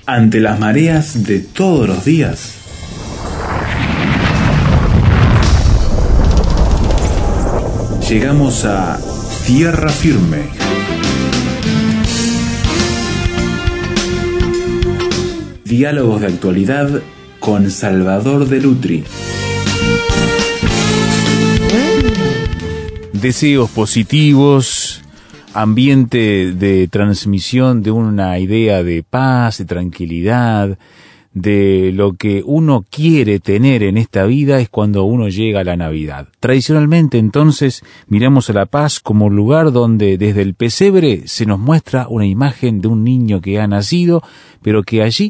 Ante las mareas de todos los días, llegamos a tierra firme. Diálogos de actualidad con Salvador de Lutri. Deseos positivos, ambiente de transmisión de una idea de paz, de tranquilidad, de lo que uno quiere tener en esta vida es cuando uno llega a la Navidad. Tradicionalmente, entonces, miramos a la paz como un lugar donde desde el pesebre se nos muestra una imagen de un niño que ha nacido, pero que allí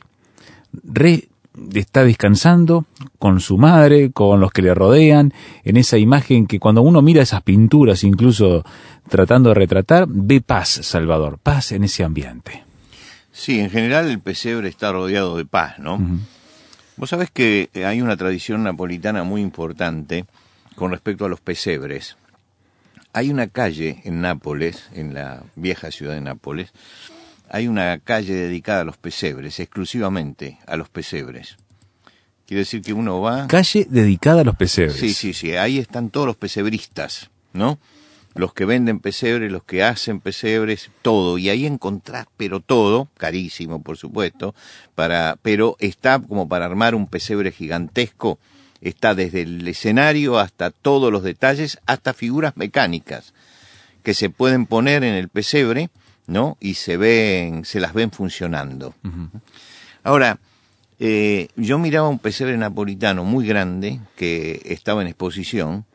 está descansando con su madre, con los que le rodean, en esa imagen que cuando uno mira esas pinturas, incluso tratando de retratar, ve paz, Salvador, paz en ese ambiente. Sí, en general el pesebre está rodeado de paz, ¿no? Uh-huh. Vos sabés que hay una tradición napolitana muy importante con respecto a los pesebres. Hay una calle en Nápoles, en la vieja ciudad de Nápoles, hay una calle dedicada a los pesebres, exclusivamente a los pesebres. Quiere decir que uno va... Calle dedicada a los pesebres. Sí, ahí están todos los pesebristas, ¿no? Los que venden pesebres, los que hacen pesebres, todo. Y ahí encontrás, pero todo, carísimo por supuesto, pero está como para armar un pesebre gigantesco, está desde el escenario hasta todos los detalles, hasta figuras mecánicas que se pueden poner en el pesebre, ¿no? Y se las ven funcionando. Uh-huh. Ahora, yo miraba un pesebre napolitano muy grande que estaba en exposición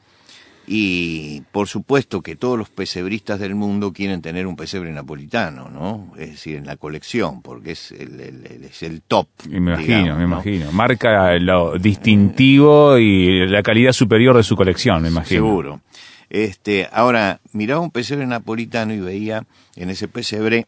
y por supuesto que todos los pesebristas del mundo quieren tener un pesebre napolitano, ¿no? Es decir, en la colección, porque es el top. Y me imagino. Marca lo distintivo y la calidad superior de su colección, me imagino. Seguro. Ahora, miraba un pesebre napolitano y veía en ese pesebre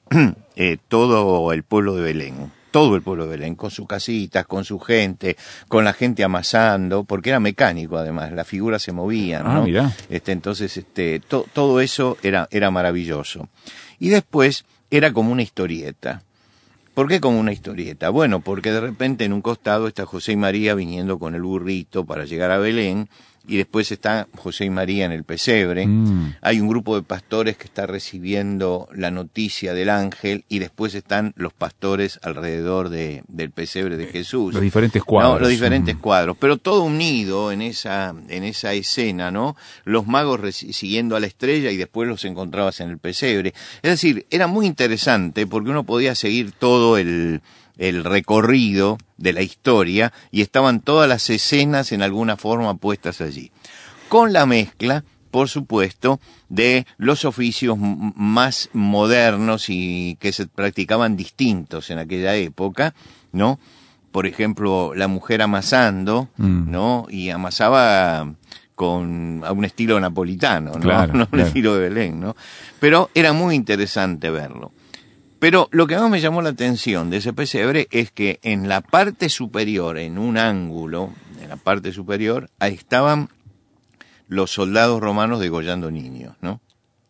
todo el pueblo de Belén, con sus casitas, con su gente, con la gente amasando, porque era mecánico además, las figuras se movían, ¿no? Mirá. Entonces, todo eso era maravilloso. Y después era como una historieta. ¿Por qué como una historieta? Bueno, porque de repente en un costado está José y María viniendo con el burrito para llegar a Belén, y después está José y María en el pesebre. Hay un grupo de pastores que está recibiendo la noticia del ángel, y después están los pastores alrededor del pesebre de Jesús. Los diferentes cuadros. No, los diferentes cuadros, pero todo unido en esa escena, ¿no? Los magos siguiendo a la estrella y después los encontrabas en el pesebre. Es decir, era muy interesante porque uno podía seguir todo el recorrido de la historia y estaban todas las escenas en alguna forma puestas allí. Con la mezcla, por supuesto, de los oficios más modernos y que se practicaban distintos en aquella época, ¿no? Por ejemplo, la mujer amasando, ¿no? Y amasaba a un estilo napolitano, ¿no? Claro, no un estilo de Belén, ¿no? Pero era muy interesante verlo. Pero lo que más me llamó la atención de ese pesebre es que en la parte superior, en un ángulo, en la parte superior, ahí estaban los soldados romanos degollando niños, ¿no?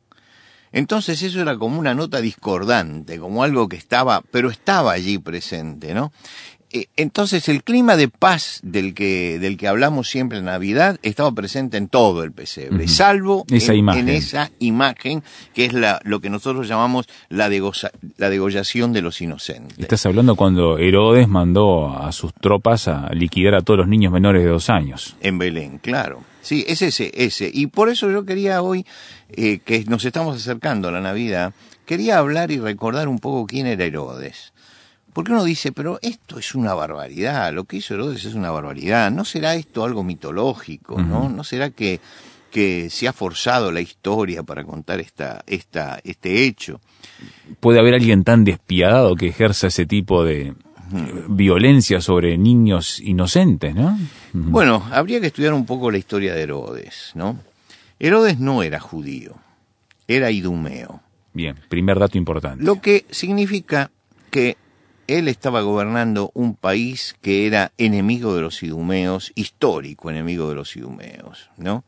Entonces eso era como una nota discordante, como algo que estaba allí presente, ¿no? Entonces el clima de paz del que hablamos siempre en Navidad estaba presente en todo el pesebre, salvo en esa imagen que es lo que nosotros llamamos la degollación de los inocentes. Estás hablando cuando Herodes mandó a sus tropas a liquidar a todos los niños menores de 2 años. En Belén, claro. Sí, es ese. Y por eso yo quería hoy, que nos estamos acercando a la Navidad, quería hablar y recordar un poco quién era Herodes. Porque uno dice, pero esto es una barbaridad, lo que hizo Herodes es una barbaridad, ¿no será esto algo mitológico, no? ¿No será que se ha forzado la historia para contar este hecho? ¿Puede haber alguien tan despiadado que ejerza ese tipo de violencia sobre niños inocentes, no? Bueno, habría que estudiar un poco la historia de Herodes, ¿no? Herodes no era judío, era idumeo. Bien, primer dato importante. Lo que significa que él estaba gobernando un país que era enemigo de los idumeos, histórico enemigo de los idumeos, ¿no?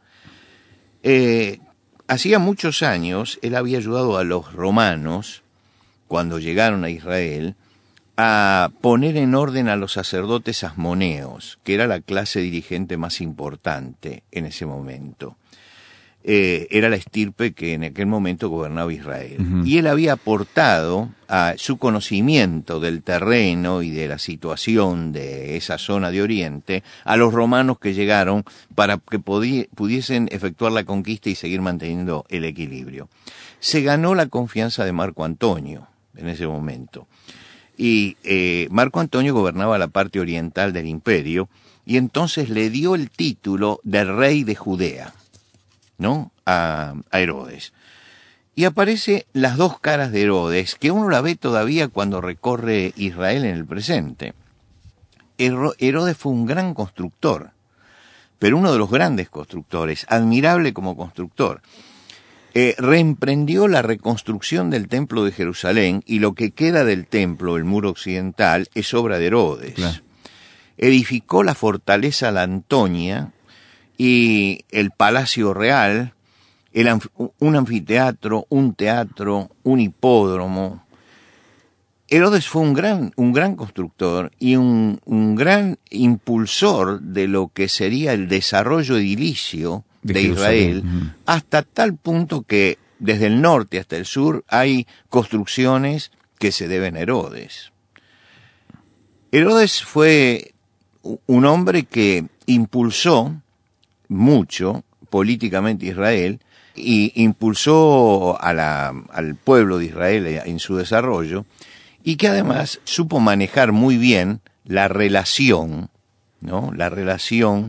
Hacía muchos años él había ayudado a los romanos, cuando llegaron a Israel, a poner en orden a los sacerdotes asmoneos, que era la clase dirigente más importante en ese momento. Era la estirpe que en aquel momento gobernaba Israel. Uh-huh. Y él había aportado a su conocimiento del terreno y de la situación de esa zona de Oriente a los romanos que llegaron para que pudiesen efectuar la conquista y seguir manteniendo el equilibrio. Se ganó la confianza de Marco Antonio en ese momento. Y Marco Antonio gobernaba la parte oriental del imperio y entonces le dio el título de rey de Judea, ¿no? A Herodes. Y aparece las dos caras de Herodes, que uno la ve todavía cuando recorre Israel en el presente. Herodes fue un gran constructor, pero uno de los grandes constructores, admirable como constructor. Reemprendió la reconstrucción del templo de Jerusalén, y lo que queda del templo, el muro occidental, es obra de Herodes. Claro. Edificó la fortaleza La Antonia y el Palacio Real, un anfiteatro, un teatro, un hipódromo. Herodes fue un gran constructor y un gran impulsor de lo que sería el desarrollo edilicio de Israel, hasta tal punto que desde el norte hasta el sur hay construcciones que se deben a Herodes. Herodes fue un hombre que impulsó mucho políticamente Israel y impulsó al pueblo de Israel en su desarrollo, y que además supo manejar muy bien la relación, ¿no? La relación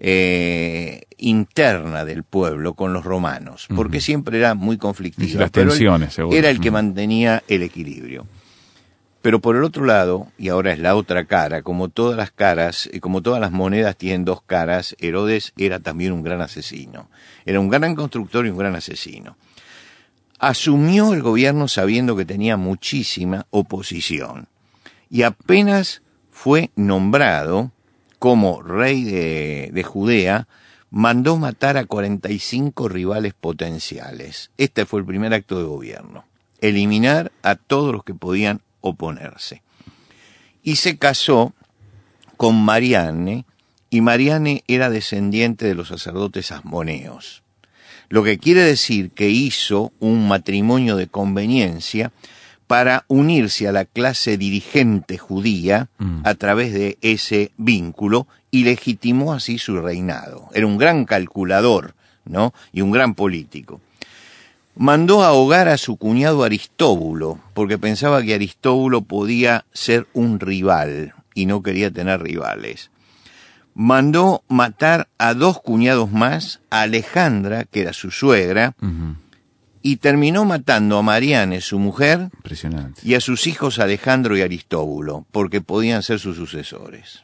interna del pueblo con los romanos, porque siempre era muy conflictiva. Las tensiones, seguro. Era el que mantenía el equilibrio. Pero por el otro lado, y ahora es la otra cara, como todas las caras, como todas las monedas tienen dos caras, Herodes era también un gran asesino. Era un gran constructor y un gran asesino. Asumió el gobierno sabiendo que tenía muchísima oposición, y apenas fue nombrado como rey de Judea, mandó matar a 45 rivales potenciales. Este fue el primer acto de gobierno: eliminar a todos los que podían oponerse. Y se casó con Marianne, y Marianne era descendiente de los sacerdotes asmoneos. Lo que quiere decir que hizo un matrimonio de conveniencia para unirse a la clase dirigente judía a través de ese vínculo, y legitimó así su reinado. Era un gran calculador, ¿no? Y un gran político. Mandó ahogar a su cuñado Aristóbulo, porque pensaba que Aristóbulo podía ser un rival, y no quería tener rivales. Mandó matar a 2 cuñados más, a Alejandra, que era su suegra, y terminó matando a Marianne, su mujer, y a sus hijos Alejandro y Aristóbulo, porque podían ser sus sucesores.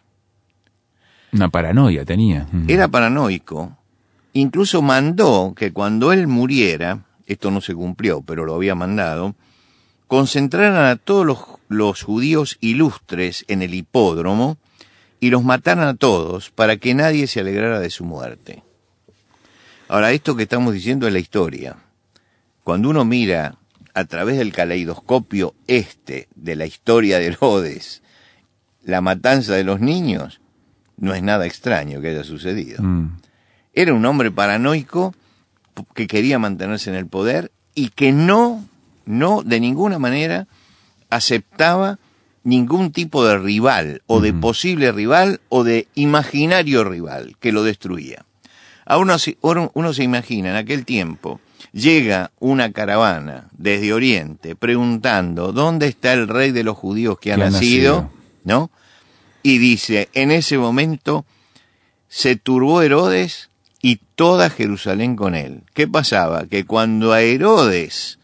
Una paranoia tenía. Era paranoico. Incluso mandó que cuando él muriera, esto no se cumplió, pero lo había mandado, concentraran a todos los judíos ilustres en el hipódromo y los mataran a todos para que nadie se alegrara de su muerte. Ahora, esto que estamos diciendo es la historia. Cuando uno mira a través del caleidoscopio de la historia de Herodes, la matanza de los niños, no es nada extraño que haya sucedido. Era un hombre paranoico que quería mantenerse en el poder y que no de ninguna manera aceptaba ningún tipo de rival, o de posible rival, o de imaginario rival que lo destruía. Ahora uno se imagina, en aquel tiempo, llega una caravana desde Oriente preguntando ¿dónde está el rey de los judíos que ha nacido? ¿No? Y dice, en ese momento se turbó Herodes y toda Jerusalén con él. ¿Qué pasaba? Que cuando a Herodes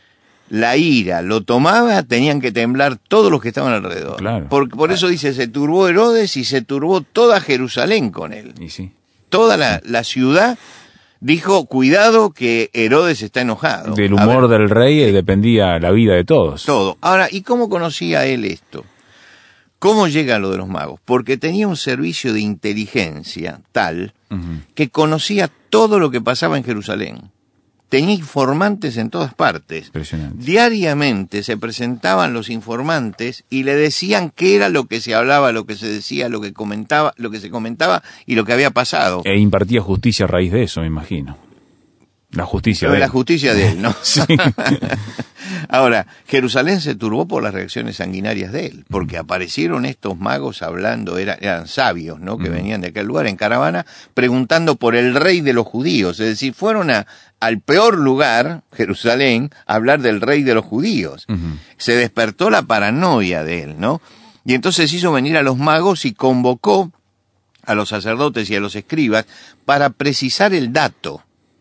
la ira lo tomaba, tenían que temblar todos los que estaban alrededor. Claro. Por eso dice, se turbó Herodes y se turbó toda Jerusalén con él. Y sí. Toda la ciudad dijo, cuidado que Herodes está enojado. Del humor del rey dependía la vida de todos. Todo. Ahora, ¿y cómo conocía él esto? ¿Cómo llega a lo de los magos? Porque tenía un servicio de inteligencia tal que conocía todo lo que pasaba en Jerusalén. tenía informantes en todas partes. Impresionante. Diariamente se presentaban los informantes y le decían qué era lo que se hablaba, lo que se decía, lo que se comentaba y lo que había pasado. E impartía justicia a raíz de eso, me imagino. La justicia de él. La justicia de él, ¿no? Sí. Ahora, Jerusalén se turbó por las reacciones sanguinarias de él, porque aparecieron estos magos hablando, eran sabios, ¿no? Que venían de aquel lugar en caravana, preguntando por el rey de los judíos. Es decir, fueron al peor lugar, Jerusalén, a hablar del rey de los judíos. Se despertó la paranoia de él, ¿no? Y entonces hizo venir a los magos y convocó a los sacerdotes y a los escribas para precisar el dato.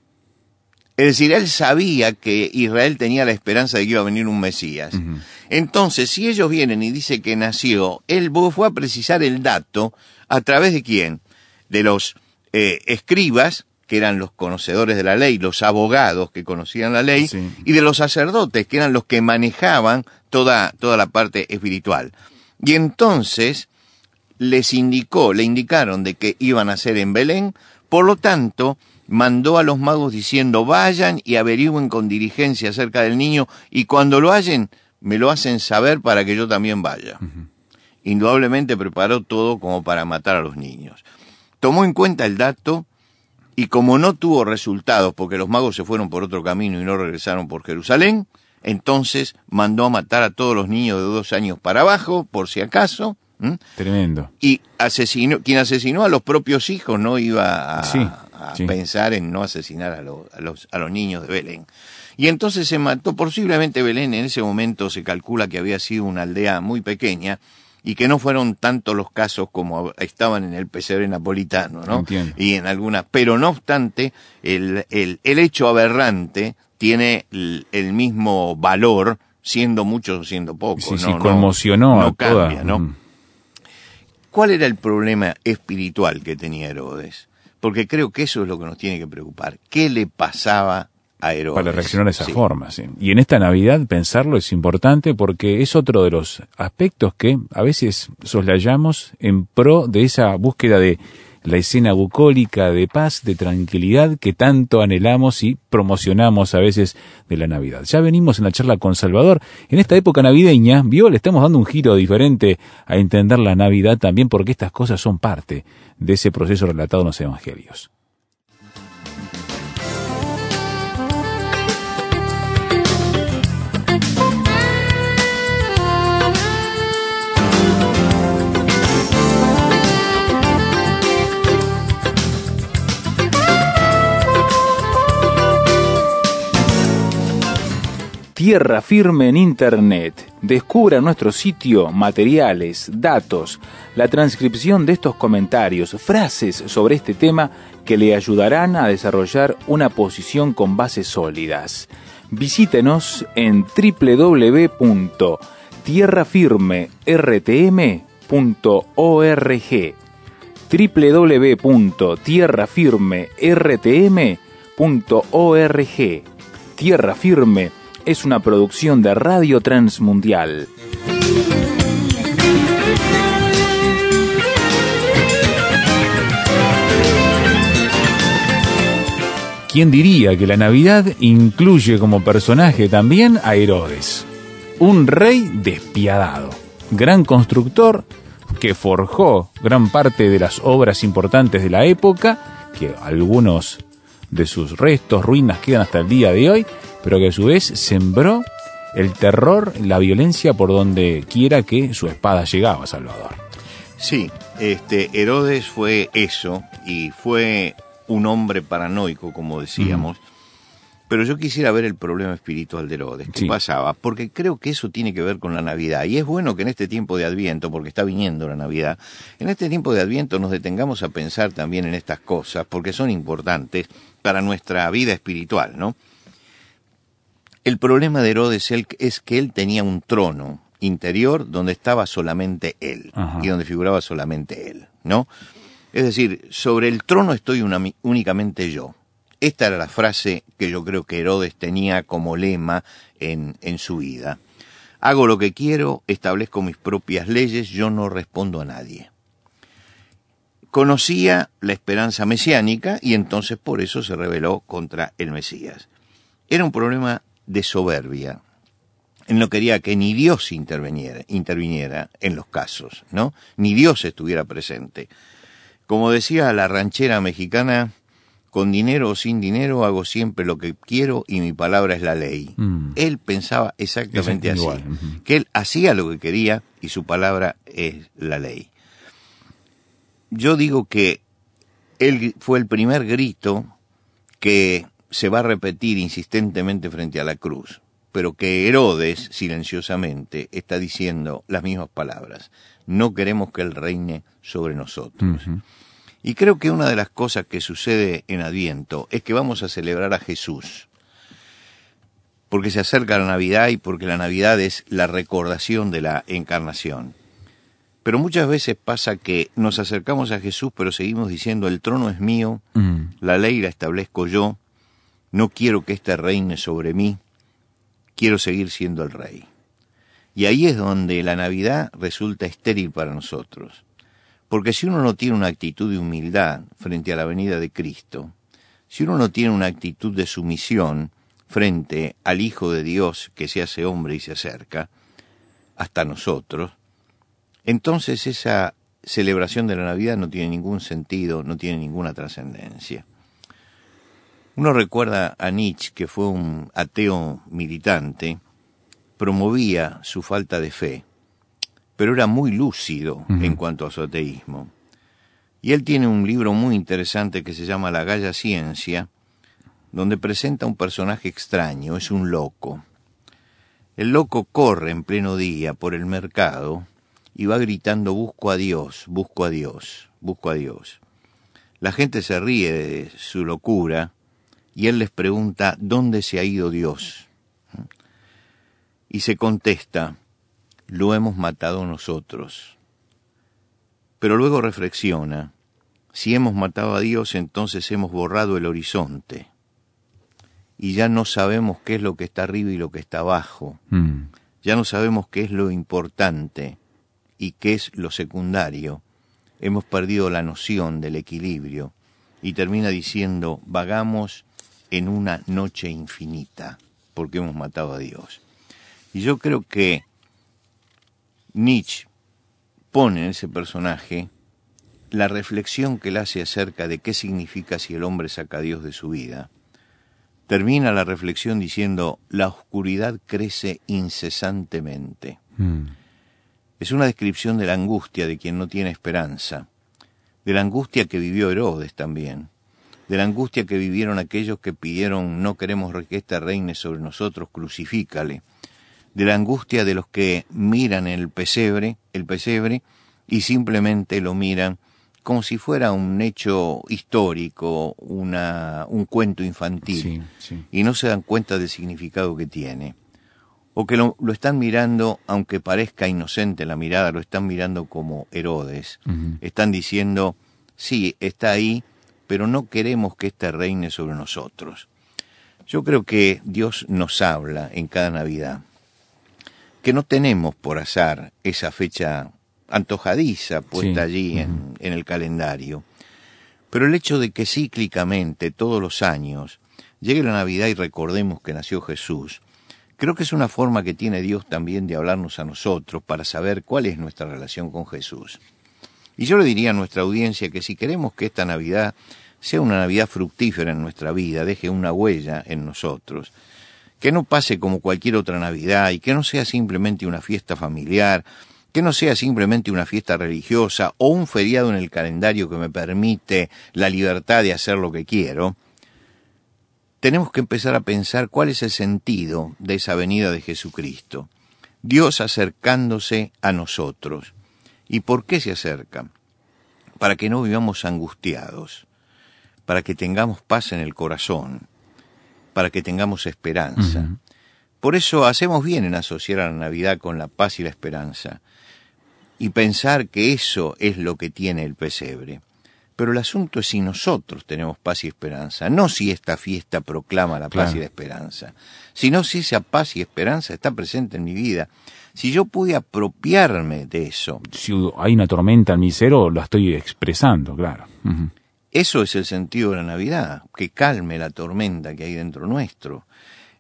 Es decir, él sabía que Israel tenía la esperanza de que iba a venir un Mesías. Entonces, si ellos vienen y dicen que nació, él fue a precisar el dato, ¿a través de quién? De los escribas, que eran los conocedores de la ley, los abogados que conocían la ley, sí, y de los sacerdotes, que eran los que manejaban toda la parte espiritual. Y entonces le indicaron de que iban a ser en Belén, por lo tanto, mandó a los magos diciendo, vayan y averigüen con diligencia acerca del niño, y cuando lo hallen, me lo hacen saber para que yo también vaya. Indudablemente preparó todo como para matar a los niños. Tomó en cuenta el dato, y como no tuvo resultados, porque los magos se fueron por otro camino y no regresaron por Jerusalén, entonces mandó a matar a todos los niños de 2 años para abajo, por si acaso. Tremendo. Y quien asesinó a los propios hijos no iba a Sí. pensar en no asesinar a los niños de Belén. Y entonces se mató, posiblemente Belén en ese momento se calcula que había sido una aldea muy pequeña y que no fueron tantos los casos como estaban en el pesebre napolitano, ¿no? Entiendo. Y en algunas, pero no obstante, el hecho aberrante tiene el mismo valor, siendo muchos o siendo pocos. Sí, conmocionó no a toda. cambia, ¿no? ¿Cuál era el problema espiritual que tenía Herodes? Porque creo que eso es lo que nos tiene que preocupar. ¿Qué le pasaba a Herodes? Para reaccionar de esa forma, sí. Y en esta Navidad pensarlo es importante porque es otro de los aspectos que a veces soslayamos en pro de esa búsqueda de la escena bucólica de paz, de tranquilidad que tanto anhelamos y promocionamos a veces de la Navidad. Ya venimos en la charla con Salvador. En esta época navideña, le estamos dando un giro diferente a entender la Navidad también porque estas cosas son parte de ese proceso relatado en los Evangelios. Tierra Firme en Internet. Descubra nuestro sitio materiales, datos, la transcripción de estos comentarios, frases sobre este tema que le ayudarán a desarrollar una posición con bases sólidas. Visítenos en www.tierrafirmertm.org www.tierrafirmertm.org. Tierra Firme es una producción de Radio Transmundial. ¿Quién diría que la Navidad incluye como personaje también a Herodes? Un rey despiadado, gran constructor que forjó gran parte de las obras importantes de la época, que algunos de sus restos, ruinas quedan hasta el día de hoy, pero que a su vez sembró el terror, la violencia por donde quiera que su espada llegaba, Salvador. Sí, Herodes fue eso, y fue un hombre paranoico, como decíamos, pero yo quisiera ver el problema espiritual de Herodes. ¿Qué pasaba? Porque creo que eso tiene que ver con la Navidad, y es bueno que en este tiempo de Adviento, porque está viniendo la Navidad, en este tiempo de Adviento nos detengamos a pensar también en estas cosas, porque son importantes para nuestra vida espiritual, ¿no? El problema de Herodes es que él tenía un trono interior donde estaba solamente él, y donde figuraba solamente él, ¿no? Es decir, sobre el trono estoy únicamente yo. Esta era la frase que yo creo que Herodes tenía como lema en su vida. Hago lo que quiero, establezco mis propias leyes, yo no respondo a nadie. Conocía la esperanza mesiánica y entonces por eso se rebeló contra el Mesías. era un problema de soberbia. Él no quería que ni Dios interviniera en los casos, ¿no? Ni Dios estuviera presente. Como decía la ranchera mexicana, con dinero o sin dinero hago siempre lo que quiero y mi palabra es la ley. Él pensaba exactamente así, que él hacía lo que quería y su palabra es la ley. Yo digo que él fue el primer grito que se va a repetir insistentemente frente a la cruz, pero que Herodes, silenciosamente, está diciendo las mismas palabras. No queremos que Él reine sobre nosotros. Y creo que una de las cosas que sucede en Adviento es que vamos a celebrar a Jesús, porque se acerca la Navidad y porque la Navidad es la recordación de la encarnación. Pero muchas veces pasa que nos acercamos a Jesús, pero seguimos diciendo, el trono es mío, la ley la establezco yo, no quiero que éste reine sobre mí, quiero seguir siendo el rey. Y ahí es donde la Navidad resulta estéril para nosotros. Porque si uno no tiene una actitud de humildad frente a la venida de Cristo, si uno no tiene una actitud de sumisión frente al Hijo de Dios que se hace hombre y se acerca hasta nosotros, entonces esa celebración de la Navidad no tiene ningún sentido, no tiene ninguna trascendencia. Uno recuerda a Nietzsche, que fue un ateo militante, promovía su falta de fe, pero era muy lúcido en cuanto a su ateísmo. Y él tiene un libro muy interesante que se llama La Gaya Ciencia, donde presenta un personaje extraño, es un loco. El loco corre en pleno día por el mercado y va gritando, busco a Dios, busco a Dios, busco a Dios. La gente se ríe de su locura, y él les pregunta, ¿dónde se ha ido Dios? Y se contesta, lo hemos matado nosotros. Pero luego reflexiona, si hemos matado a Dios, entonces hemos borrado el horizonte. Y ya no sabemos qué es lo que está arriba y lo que está abajo. Ya no sabemos qué es lo importante y qué es lo secundario. Hemos perdido la noción del equilibrio. Y termina diciendo, vagamos en una noche infinita, porque hemos matado a Dios. Y yo creo que Nietzsche pone en ese personaje la reflexión que él hace acerca de qué significa si el hombre saca a Dios de su vida. Termina la reflexión diciendo, la oscuridad crece incesantemente. Es una descripción de la angustia de quien no tiene esperanza, de la angustia que vivió Herodes también, de la angustia que vivieron aquellos que pidieron, no queremos que éste reine sobre nosotros, crucifícale, de la angustia de los que miran el pesebre, y simplemente lo miran como si fuera un hecho histórico, un cuento infantil, y no se dan cuenta del significado que tiene. O que lo están mirando, aunque parezca inocente la mirada, lo están mirando como Herodes. Están diciendo, sí, está ahí, pero no queremos que éste reine sobre nosotros. Yo creo que Dios nos habla en cada Navidad, que no tenemos por azar esa fecha antojadiza puesta allí en el calendario, pero el hecho de que cíclicamente, todos los años, llegue la Navidad y recordemos que nació Jesús, creo que es una forma que tiene Dios también de hablarnos a nosotros para saber cuál es nuestra relación con Jesús. Y yo le diría a nuestra audiencia que si queremos que esta Navidad sea una Navidad fructífera en nuestra vida, deje una huella en nosotros, que no pase como cualquier otra Navidad y que no sea simplemente una fiesta familiar, que no sea simplemente una fiesta religiosa o un feriado en el calendario que me permite la libertad de hacer lo que quiero, tenemos que empezar a pensar cuál es el sentido de esa venida de Jesucristo. Dios acercándose a nosotros. ¿Y por qué se acerca? Para que no vivamos angustiados, para que tengamos paz en el corazón, para que tengamos esperanza. Por eso hacemos bien en asociar a la Navidad con la paz y la esperanza, y pensar que eso es lo que tiene el pesebre. Pero el asunto es si nosotros tenemos paz y esperanza, no si esta fiesta proclama la paz y la esperanza, sino si esa paz y esperanza está presente en mi vida. Si yo pude apropiarme de eso. Si hay una tormenta en mi cero, lo estoy expresando, claro. Eso es el sentido de la Navidad, que calme la tormenta que hay dentro nuestro.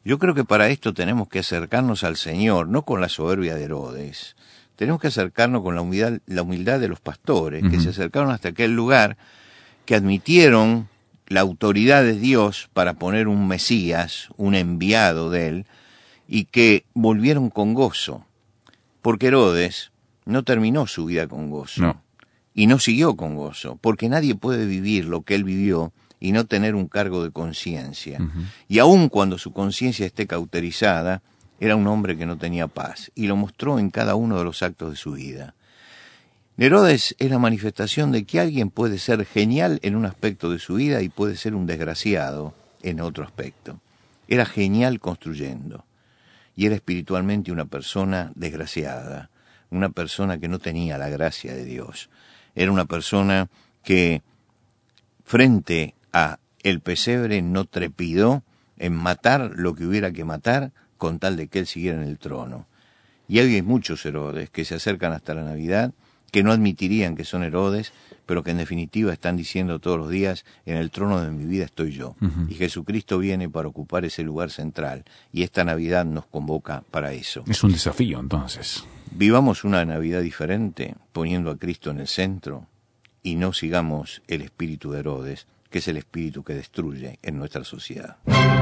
Yo creo que para esto tenemos que acercarnos al Señor, no con la soberbia de Herodes. Tenemos que acercarnos con la humildad de los pastores, que se acercaron hasta aquel lugar, que admitieron la autoridad de Dios para poner un Mesías, un enviado de él, y que volvieron con gozo. Porque Herodes no terminó su vida con gozo. No. Y no siguió con gozo, porque nadie puede vivir lo que él vivió y no tener un cargo de conciencia. Y aun cuando su conciencia esté cauterizada, era un hombre que no tenía paz, y lo mostró en cada uno de los actos de su vida. Herodes es la manifestación de que alguien puede ser genial en un aspecto de su vida y puede ser un desgraciado en otro aspecto. Era genial construyendo, y era espiritualmente una persona desgraciada, una persona que no tenía la gracia de Dios. Era una persona que, frente a el pesebre, no trepidó en matar lo que hubiera que matar con tal de que él siguiera en el trono. Y hoy hay muchos Herodes que se acercan hasta la Navidad, que no admitirían que son Herodes, pero que en definitiva están diciendo todos los días, en el trono de mi vida estoy yo. Y Jesucristo viene para ocupar ese lugar central, y esta Navidad nos convoca para eso. Es un desafío, entonces. Vivamos una Navidad diferente, poniendo a Cristo en el centro, y no sigamos el espíritu de Herodes, que es el espíritu que destruye en nuestra sociedad.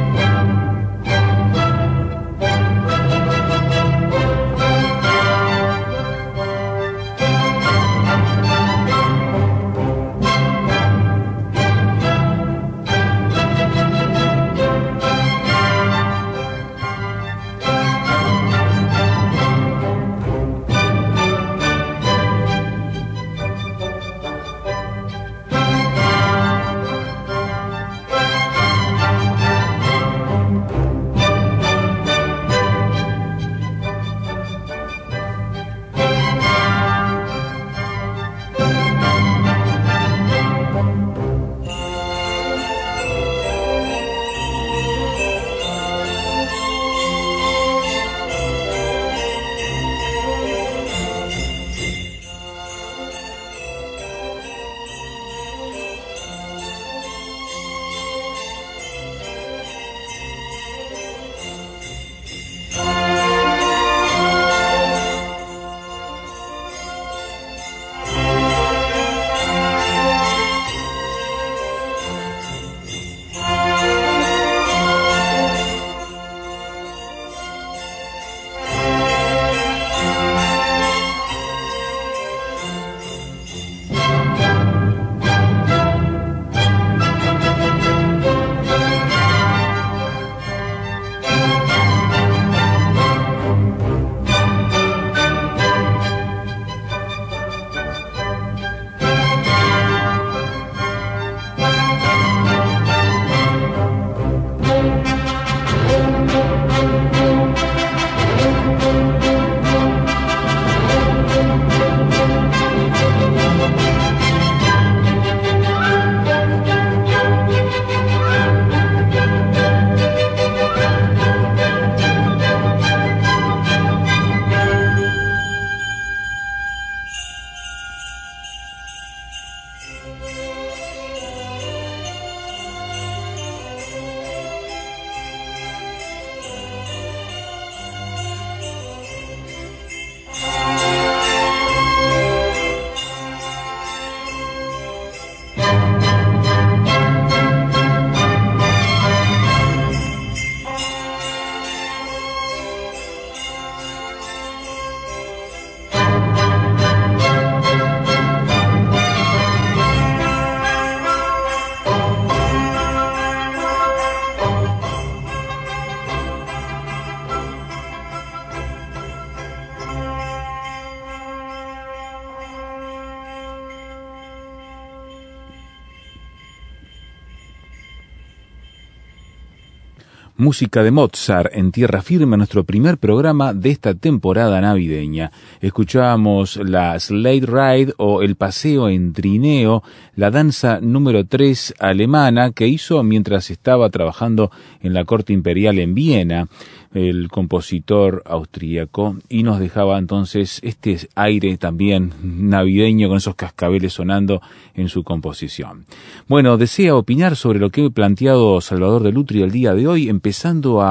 Música de Mozart en Tierra Firme, nuestro primer programa de esta temporada navideña. Escuchábamos la Sleigh Ride o el paseo en trineo, la danza número 3 alemana que hizo mientras estaba trabajando en la corte imperial en Viena, el compositor austríaco, y nos dejaba entonces este aire también navideño con esos cascabeles sonando en su composición. Bueno, desea opinar sobre lo que he planteado Salvador de Lutri el día de hoy, empezando a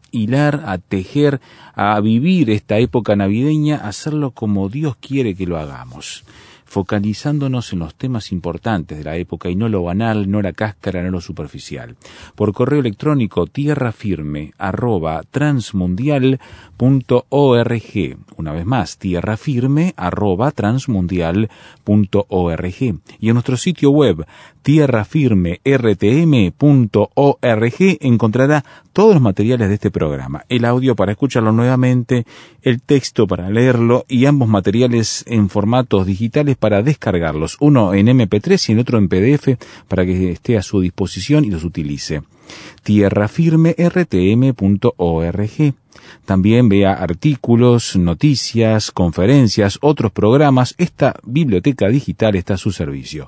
hilar, a tejer, a vivir esta época navideña, hacerlo como Dios quiere que lo hagamos, focalizándonos en los temas importantes de la época y no lo banal, no la cáscara, no lo superficial. Por correo electrónico tierrafirme@transmundial.org. Una vez más, tierrafirme@transmundial.org. Y en nuestro sitio web tierrafirmertm.org encontrará todos los materiales de este programa, el audio para escucharlo nuevamente, el texto para leerlo y ambos materiales en formatos digitales para descargarlos, uno en MP3 y el otro en PDF para que esté a su disposición y los utilice. tierrafirmertm.org. También vea artículos, noticias, conferencias, otros programas. Esta biblioteca digital está a su servicio.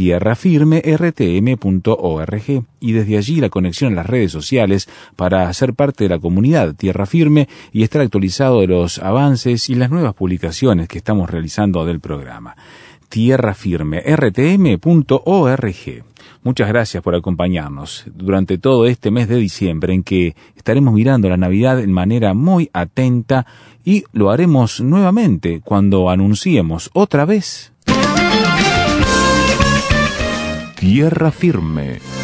tierrafirmertm.org. Y desde allí la conexión a las redes sociales para ser parte de la comunidad Tierra Firme y estar actualizado de los avances y las nuevas publicaciones que estamos realizando del programa. tierrafirmertm.org. Muchas gracias por acompañarnos durante todo este mes de diciembre en que estaremos mirando la Navidad en manera muy atenta y lo haremos nuevamente cuando anunciemos otra vez Tierra Firme.